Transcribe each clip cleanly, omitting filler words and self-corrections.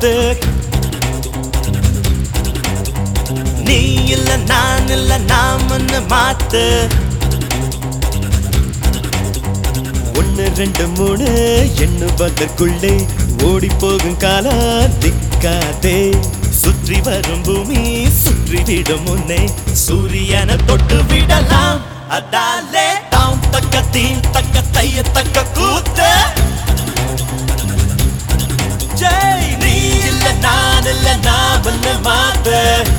கூத்து நீ இல்ல நான் இல்ல நாமன்னு மாத்து 1 2 3 எண்ணுவதற்குள்ளே ஓடி போகும் காலம் திக்காதே சுற்றி வரும் பூமி சுற்றிவிடும் முன்னே சூரியனை தொட்டு விடலாம் அதாலே தாம் தக்க தீம் தக்க தைய தக்க கூத்து ஜெய் நீ இல்ல நான் இல்ல நாமன்னு மாத்து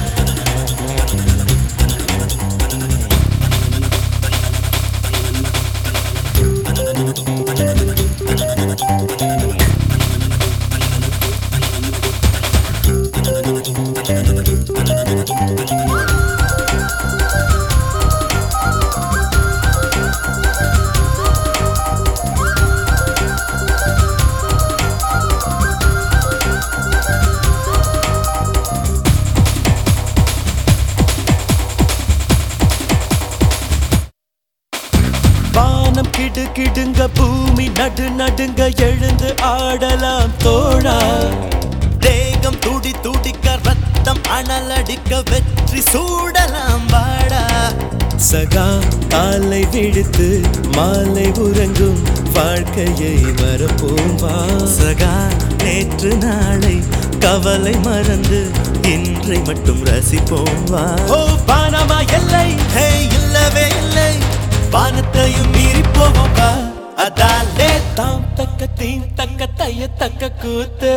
வானம் கிடு கிடுங்க பூமி நடு நடுங்க எழுந்து ஆடலாம் தோழா தேகம் துடி துடிக்க ரத்தம் அனலடிக்க வெற்றி சூடலாம் வாடா சகா காலை விடுத்து மாலை உறங்கும் வாழ்க்கையை மறப்போம் வா சகா நேற்று நாளை கவலை மறந்து இன்றை மட்டும் ரசிப்போம் வா ஓ பானமா எல்லை ஹே இல்லவே இல்லை வானத்தையும் மீறி போவோம் வா அதாலே தாம் தக்க தீம் தக்க தைய தக்க கூத்து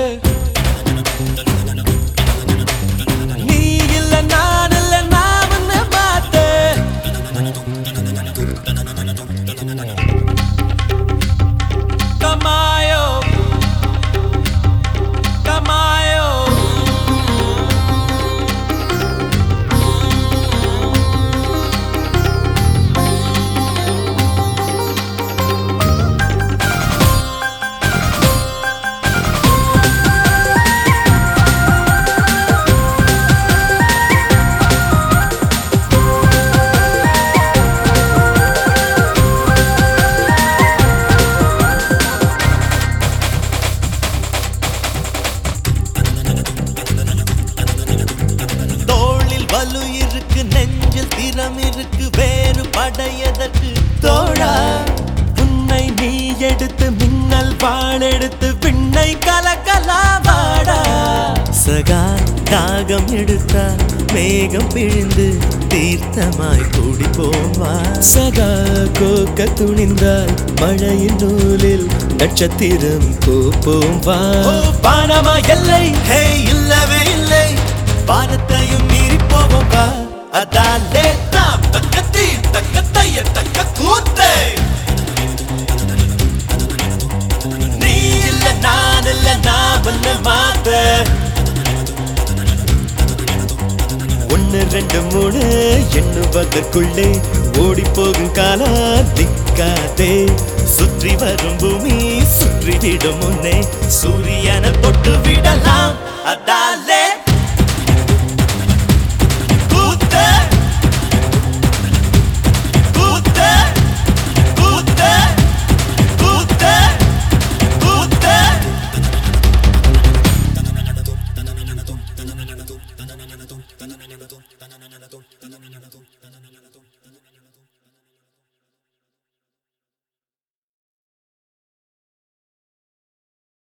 நீ இல்ல நான் இல்ல நாமன்னு மாத்து கமாயோ கமாயோ வலு இருக்கு நெஞ்சில் திறம் இருக்கு வேறு படையதற்கு தோழா உன்னை நீ எடுத்து மின்னல் வாழெடுத்து விண்ணை கலக்கலாம் வாடா சகா தாகம் எடுத்தால் மேகம் பிழிந்து தீர்த்தமாய் கூடி போவா சகா கோக்க துணிந்தால் மழையின் நூலில் நட்சத்திரம் கோப்போம் வா பானமா எல்லை ஹே இல்லவே இல்லை வானத்தையும் மீறி போவோம் வா அதாலே தாம் தக்க தீம் தக்க தைய தக்க கூத்து நீ இல்ல நான் இல்ல நாமன்னு மாத்து 1 2 3 எண்ணுவதற்குள்ளே ஓடி போகும் காலம் திக்காதே சுற்றி வரும் பூமி சுற்றிவிடும் முன்னே சூரியனை தொட்டு விடலாம் அதாலே Tanana